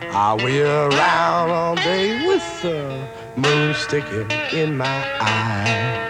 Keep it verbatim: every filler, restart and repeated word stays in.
I'll be around all day with the moon sticking in my eye.